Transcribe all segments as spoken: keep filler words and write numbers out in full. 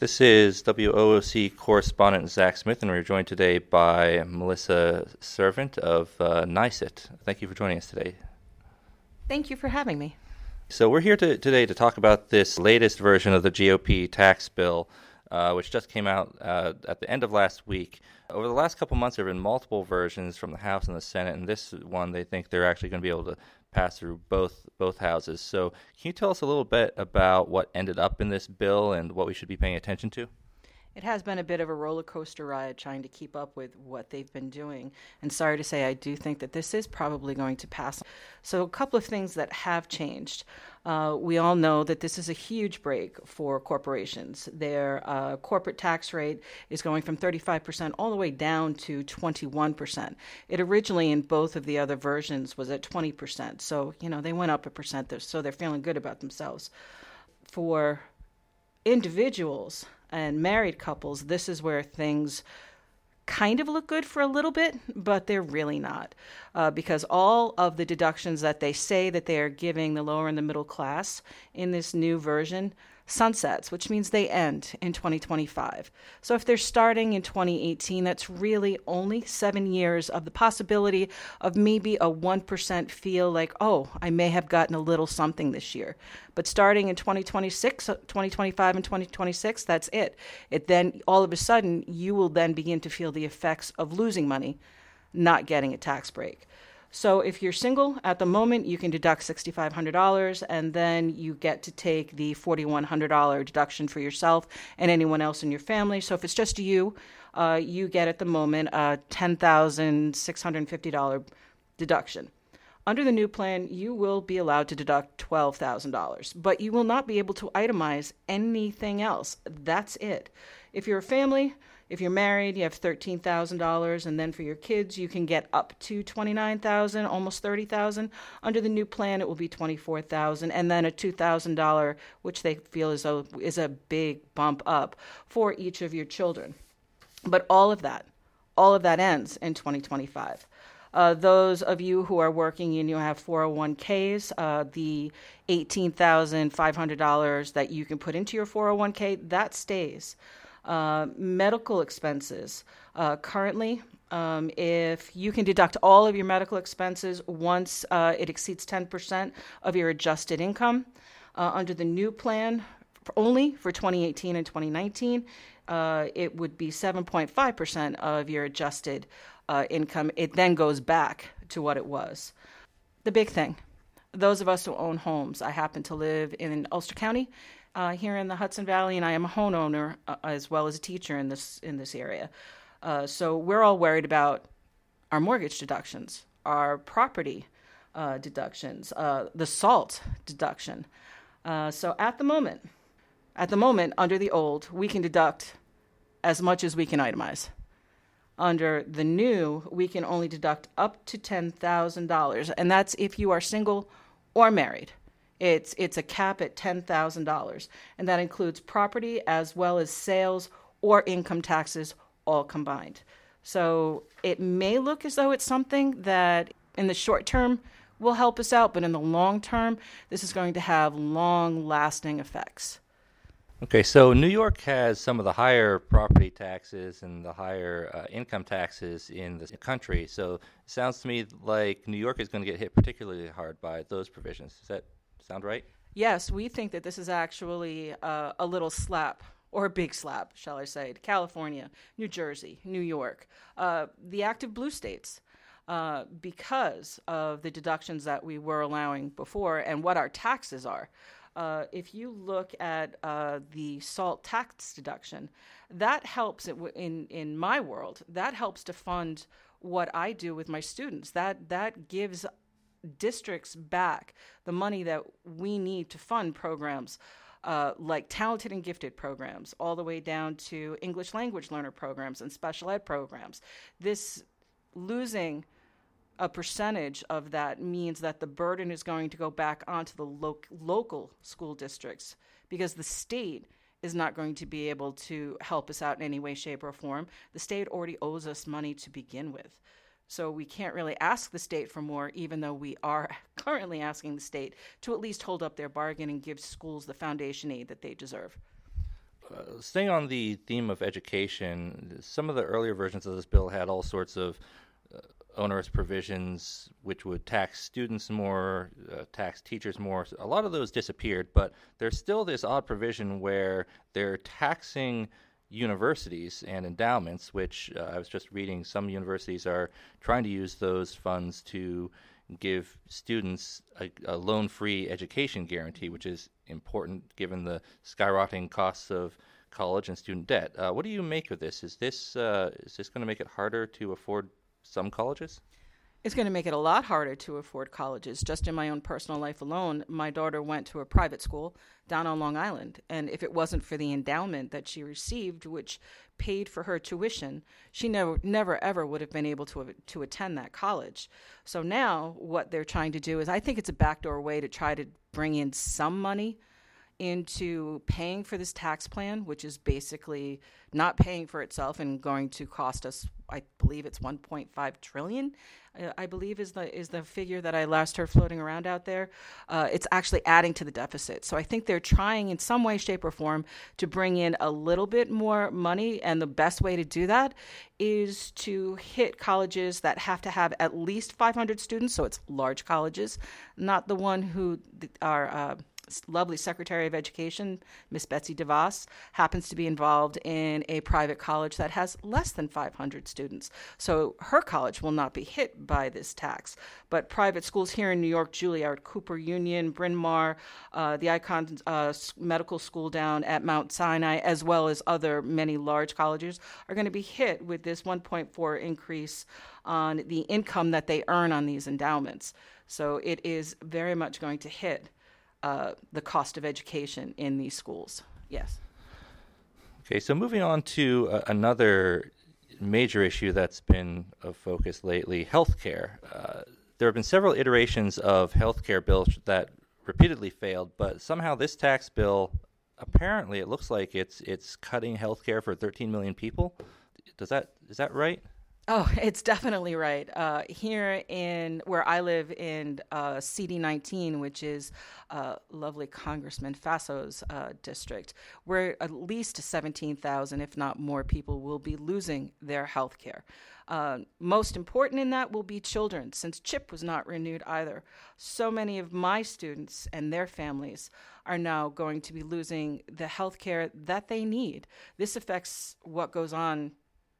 This is W O O C correspondent Zach Smith, and we're joined today by Melissa Servant of uh, NYSUT. Thank you for joining us today. Thank you for having me. So we're here to, today to talk about this latest version of the G O P tax bill, uh, which just came out uh, at the end of last week. Over the last couple months, there have been multiple versions from the House and the Senate, and this one they think they're actually going to be able to pass through both both houses. So can you tell us a little bit about what ended up in this bill and what we should be paying attention to? It has been a bit of a roller coaster ride trying to keep up with what they've been doing. And sorry to say, I do think that this is probably going to pass. So a couple of things that have changed. Uh, we all know that this is a huge break for corporations. Their uh, corporate tax rate is going from thirty-five percent all the way down to twenty-one percent. It originally, in both of the other versions, was at twenty percent. So, you know, they went up a percent, there, so they're feeling good about themselves. For individuals and married couples, this is where things kind of look good for a little bit, but they're really not. Uh, because all of the deductions that they say that they are giving the lower and the middle class in this new version sunsets, which means they end in twenty twenty-five. So if they're starting in twenty eighteen, that's really only seven years of the possibility of maybe a one percent feel like, oh, I may have gotten a little something this year. But starting in twenty twenty-six, twenty twenty-five and twenty twenty-six, that's it. It then, all of a sudden, you will then begin to feel the effects of losing money, not getting a tax break. So if you're single at the moment, you can deduct six thousand five hundred dollars, and then you get to take the four thousand one hundred dollars deduction for yourself and anyone else in your family. So if it's just you, uh, you get at the moment a ten thousand six hundred fifty dollars deduction. Under the new plan, you will be allowed to deduct twelve thousand dollars, but you will not be able to itemize anything else. That's it. If you're a family, if you're married, you have thirteen thousand dollars, and then for your kids, you can get up to twenty-nine thousand dollars, almost thirty thousand dollars. Under the new plan, it will be twenty-four thousand dollars, and then a two thousand dollars, which they feel is a, is a big bump up for each of your children. But all of that, all of that ends in twenty twenty-five. Uh, those of you who are working and you have four oh one k's, uh, the eighteen thousand five hundred dollars that you can put into your four oh one k, that stays. Uh, medical expenses. Uh, currently, um, if you can deduct all of your medical expenses once uh, it exceeds ten percent of your adjusted income, uh, under the new plan, for only for twenty eighteen and twenty nineteen, uh, it would be seven point five percent of your adjusted uh, income. It then goes back to what it was. The big thing, those of us who own homes, I happen to live in Ulster County, Uh, here in the Hudson Valley, and I am a homeowner uh, as well as a teacher in this in this area. Uh, so we're all worried about our mortgage deductions, our property uh, deductions, uh, the SALT deduction. Uh, so at the moment, at the moment, under the old, we can deduct as much as we can itemize. Under the new, we can only deduct up to ten thousand dollars, and that's if you are single or married. It's it's a cap at ten thousand dollars, and that includes property as well as sales or income taxes all combined. So it may look as though it's something that in the short term will help us out, but in the long term, this is going to have long-lasting effects. Okay, so New York has some of the higher property taxes and the higher uh, income taxes in the country. So it sounds to me like New York is going to get hit particularly hard by those provisions. Is that sound right? Yes, we think that this is actually uh, a little slap, or a big slap, shall I say, to California, New Jersey, New York, uh, the active blue states, uh, because of the deductions that we were allowing before and what our taxes are. Uh, if you look at uh, the SALT tax deduction, that helps it w- in in my world. That helps to fund what I do with my students. That that gives districts back the money that we need to fund programs uh, like talented and gifted programs, all the way down to English language learner programs and special ed programs. This losing a percentage of that means that the burden is going to go back onto the lo- local school districts, because the state is not going to be able to help us out in any way, shape, or form. The state already owes us money to begin with. So we can't really ask the state for more, even though we are currently asking the state to at least hold up their bargain and give schools the foundation aid that they deserve. uh, staying on the theme of education, some of the earlier versions of this bill had all sorts of uh, onerous provisions which would tax students more, uh, tax teachers more. A lot of those disappeared, but there's still this odd provision where they're taxing universities and endowments, which uh, I was just reading, some universities are trying to use those funds to give students a, a loan-free education guarantee, which is important given the skyrocketing costs of college and student debt. Uh, what do you make of this? Is this uh, is this going to make it harder to afford some colleges? It's going to make it a lot harder to afford colleges. Just in my own personal life alone, my daughter went to a private school down on Long Island, and if it wasn't for the endowment that she received, which paid for her tuition, she never, never, ever would have been able to to attend that college. So now what they're trying to do is, I think it's a backdoor way to try to bring in some money into paying for this tax plan, which is basically not paying for itself and going to cost us, I believe it's one point five trillion dollars, uh, I believe is the is the figure that I last heard floating around out there. Uh, it's actually adding to the deficit. So I think they're trying in some way, shape, or form to bring in a little bit more money, and the best way to do that is to hit colleges that have to have at least five hundred students, so it's large colleges, not the one who are uh, lovely Secretary of Education, Miss Betsy DeVos, happens to be involved in a private college that has less than five hundred students. So her college will not be hit by this tax. But private schools here in New York, Juilliard, Cooper Union, Bryn Mawr, uh, the Icahn uh, Medical School down at Mount Sinai, as well as other many large colleges, are going to be hit with this one point four increase on the income that they earn on these endowments. So it is very much going to hit Uh, the cost of education in these schools. Yes. Okay, so moving on to uh, another major issue that's been of focus lately, healthcare. Uh, there have been several iterations of healthcare bills that repeatedly failed, but somehow this tax bill, apparently it looks like it's it's cutting healthcare for thirteen million people. Does that is that right? Oh, it's definitely right. Uh, here in where I live in uh, C D nineteen, which is uh, lovely Congressman Fasso's uh, district, where at least seventeen thousand, if not more, people will be losing their health care. Uh, most important in that will be children, since CHIP was not renewed either. So many of my students and their families are now going to be losing the health care that they need. This affects what goes on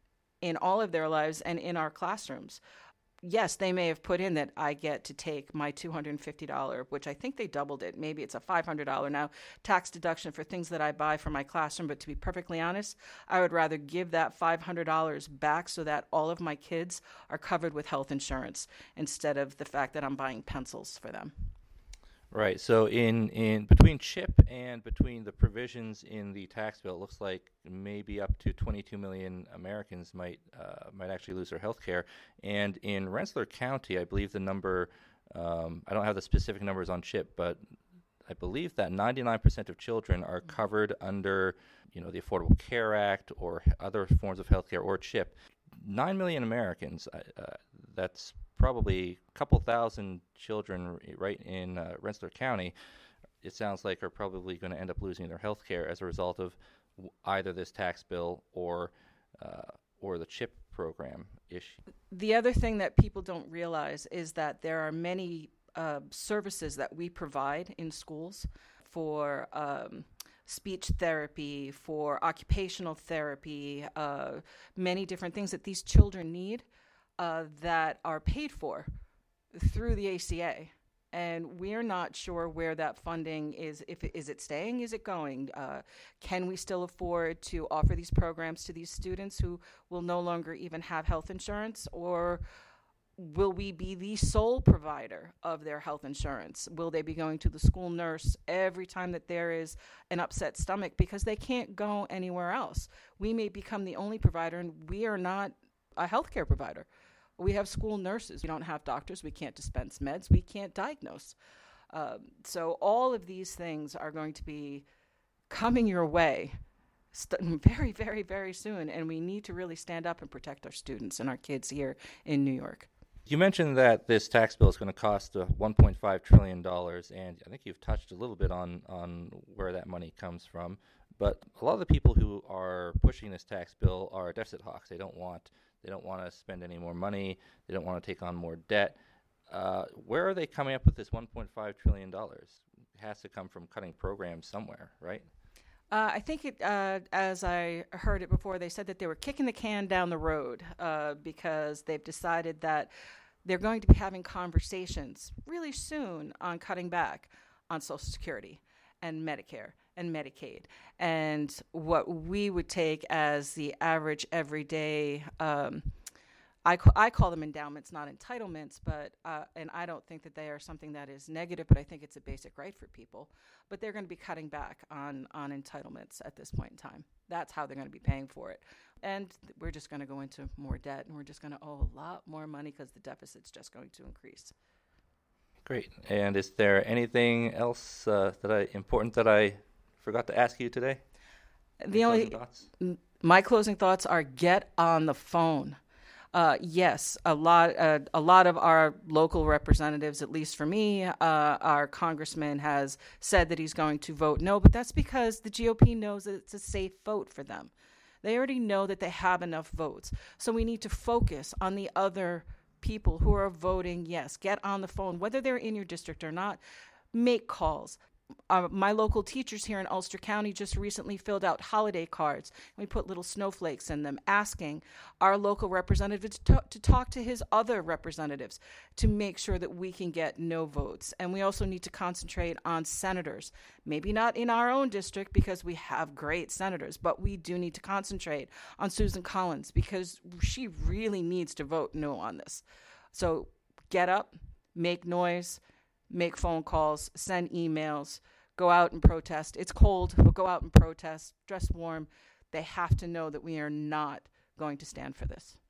in all of their lives and in our classrooms. Yes, they may have put in that I get to take my two hundred fifty dollars, which I think they doubled it. Maybe it's a five hundred dollars now, tax deduction for things that I buy for my classroom. But to be perfectly honest, I would rather give that five hundred dollars back so that all of my kids are covered with health insurance instead of the fact that I'm buying pencils for them. Right. So in, in between CHIP and between the provisions in the tax bill, it looks like maybe up to twenty-two million Americans might uh, might actually lose their health care. And in Rensselaer County, I believe the number, um, I don't have the specific numbers on CHIP, but I believe that ninety-nine percent of children are covered under, you know, the Affordable Care Act or other forms of health care or CHIP. Nine million Americans, uh, that's probably a couple thousand children right in uh, Rensselaer County, it sounds like are probably going to end up losing their health care as a result of w- either this tax bill or uh, or the CHIP program issue. The other thing that people don't realize is that there are many uh, services that we provide in schools for um, speech therapy, for occupational therapy, uh, many different things that these children need uh, that are paid for through the A C A. And we're not sure where that funding is. If it, is it staying? Is it going? Uh, can we still afford to offer these programs to these students who will no longer even have health insurance? Or will we be the sole provider of their health insurance? Will they be going to the school nurse every time that there is an upset stomach because they can't go anywhere else? We may become the only provider, and we are not a healthcare provider. We have school nurses. We don't have doctors. We can't dispense meds. We can't diagnose. Um, so all of these things are going to be coming your way st- very, very, very soon, and we need to really stand up and protect our students and our kids here in New York. You mentioned that this tax bill is going to cost uh, one point five trillion dollars, and I think you've touched a little bit on, on where that money comes from. But a lot of the people who are pushing this tax bill are deficit hawks. They don't want they don't want to spend any more money. They don't want to take on more debt. Uh, where are they coming up with this one point five trillion dollars? It has to come from cutting programs somewhere, right? Uh, I think, it, uh, as I heard it before, they said that they were kicking the can down the road uh, because they've decided that they're going to be having conversations really soon on cutting back on Social Security and Medicare and Medicaid. And what we would take as the average everyday, um, I, ca- I call them endowments, not entitlements, but uh, and I don't think that they are something that is negative, but I think it's a basic right for people. But they're going to be cutting back on, on entitlements at this point in time. That's how they're going to be paying for it. And we're just going to go into more debt, and we're just going to owe a lot more money because the deficit's just going to increase. Great. And is there anything else uh, that I important that I forgot to ask you today? The only thoughts? My closing thoughts are get on the phone. Uh, yes, a lot, uh, a lot of our local representatives, at least for me, uh, our congressman has said that he's going to vote no, but that's because the G O P knows that it's a safe vote for them. They already know that they have enough votes. So we need to focus on the other people who are voting yes. Get on the phone, whether they're in your district or not. Make calls. Uh, my local teachers here in Ulster County just recently filled out holiday cards. We put little snowflakes in them, asking our local representative to, talk, to talk to his other representatives to make sure that we can get no votes. And we also need to concentrate on senators. Maybe not in our own district because we have great senators, but we do need to concentrate on Susan Collins because she really needs to vote no on this. So get up, make noise, make phone calls, send emails, go out and protest. It's cold, but go out and protest, dress warm. They have to know that we are not going to stand for this.